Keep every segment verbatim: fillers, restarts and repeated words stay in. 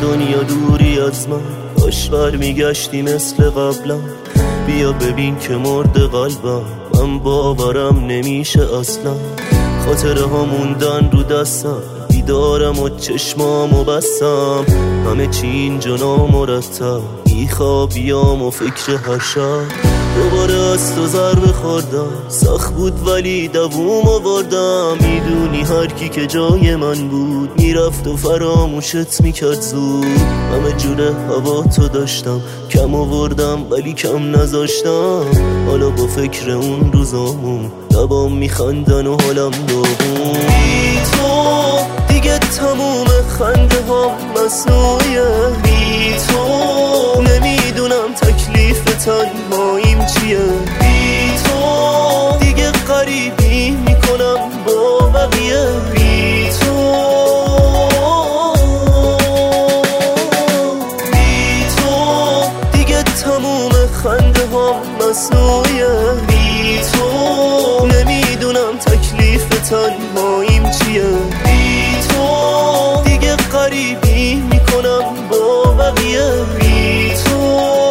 دنیا دوری از من، باش برمیگشتی مثل قبلا. بیا ببین که مرد قلبم، من باورم نمیشه اصلا. خاطره ها موندن رو دستم، بیدارم و چشمامو بستم. همه چی اینجا نامرتب، بیخوابیام و فکر هر شب. دوباره از تو ضربه خوردم، سخت بود ولی دووم آوردم. میدونی هر کی که جای من بود میرفت و فراموشت میکرد زود. همه جوره هوا تو داشتم، کم آوردم ولی کم نذاشتم. حالا با فکر اون روزامون لبام میخندن و حالم داغون. بی تو دیگه تموم خنده ها مصنوعیه. بی تو نمیدونم تکلیف تنهاییم چیه. بی تو دیگه غریبی میکنم با بقیه. بی تو بی تو دیگه تموم خنده ها مصنوعیه. بی تو نمیدونم تکلیف تنهاییم چیه. بی تو دیگه غریبی میکنم با بقیه. بی تو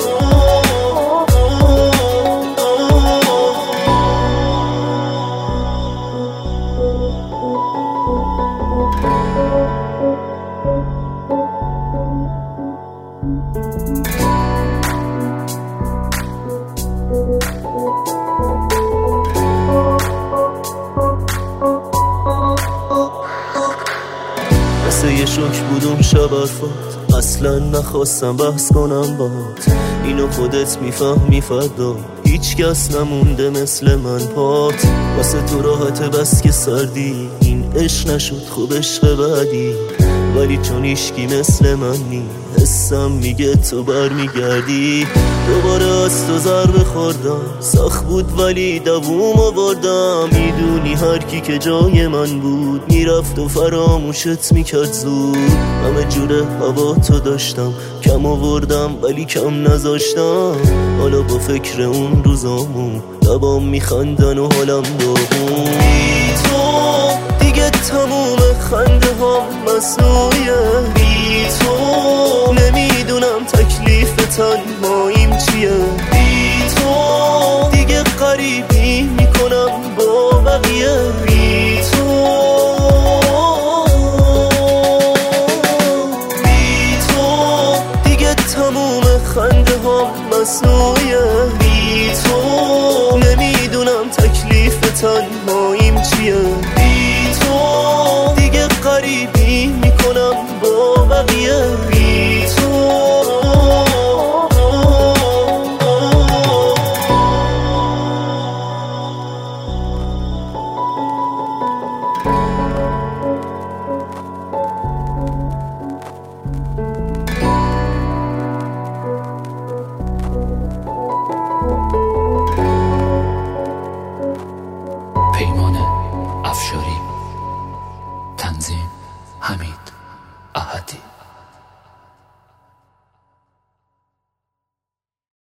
مثل یه شوک بودم شب عرفات، اصلا نخواستم بحث کنم بات. اینو خودت میفهمی فردا، هیچ کس نمونده مثل من پات. واسه تو راحته بس که سردی، این عشق نشد خوب عشق بعدی. ولی چون ایشکی مثل من نی، حسم میگه تو برمیگردی. دوباره از تو ضربه خوردم، سخت بود ولی دووم آوردم. میدونی هر کی که جای من بود میرفت و فراموشت میکرد زود. همه جوره هوا تو داشتم، کم آوردم ولی کم نذاشتم. حالا با فکر اون روزامون لبام میخندن و حالم داغون. بی تو دیگه تموم خنده ها مصنوعیه. بی تو نمیدونم تکلیف تنهاییم چیه. بی تو دیگه غریبی